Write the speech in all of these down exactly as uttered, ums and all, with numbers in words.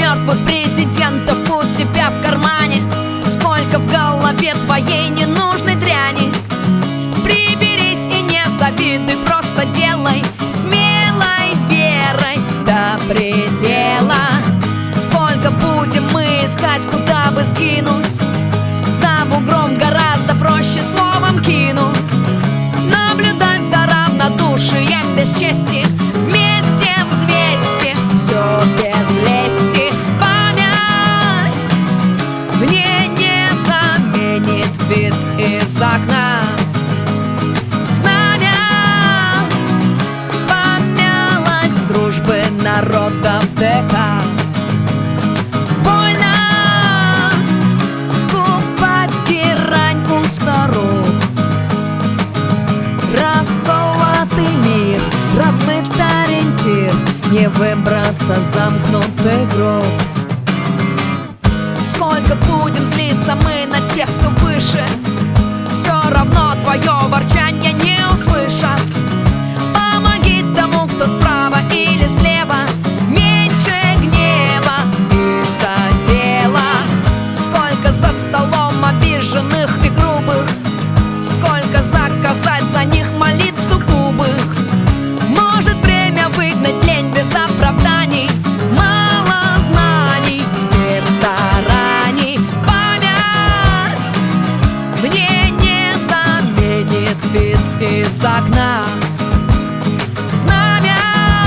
мертвых президентов у тебя в кармане? Сколько в голове твоей ненужной дряни? Приберись и не завидуй, просто делай смелой верой до предела. Сколько будем мы искать, куда бы скинуть? За бугром гораздо проще словом кинуть. Наблюдать за равнодушием без чести, вместе взвесьте все без лести. Память мне не заменит вид из окна. Знамя помялось в дружбе народов ДК. Больно скупать герань у старух. Расколотый мир, размыт ориентир, не выбраться, замкнутый гроб. Сколько будем злиться мы на тех, кто выше, все равно твое ворчанье не услышат. Помоги тому, кто справа или слева, меньше гнева из-за дела. Сколько за столом обиженных и грубых, сколько заказать за них молитв сугубых. Может время выгнать лень без оправданий, мало знаний без стараний. Память мне не заменит вид из окна. Знамя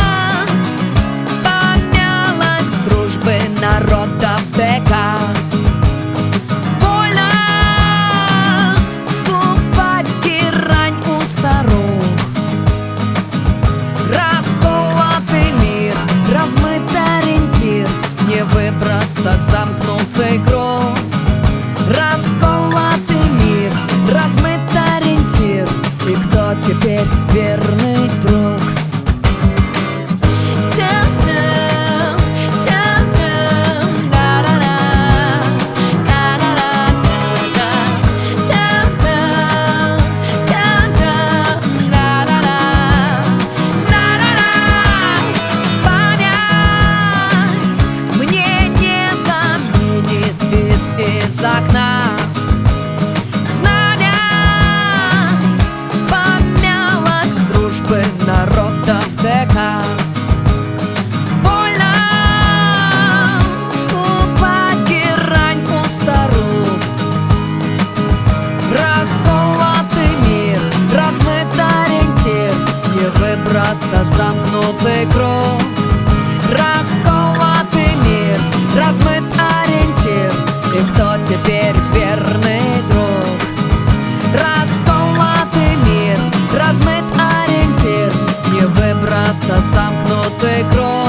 помялось в дружбе народов ДК. Размыт ориентир, не выбраться, замкнутый круг. Расколотый мир, размыт ориентир, и кто теперь верный друг? Из окна. Знамя помялось в дружбе народов ДК. Больно скупать герань у старух. Расколотый мир, размыт ориентир, не выбраться, замкнутый круг. Расколотый мир, размыт ориентир, и кто теперь верный друг? Расколотый мир, размыт ориентир, не выбраться, замкнутый круг.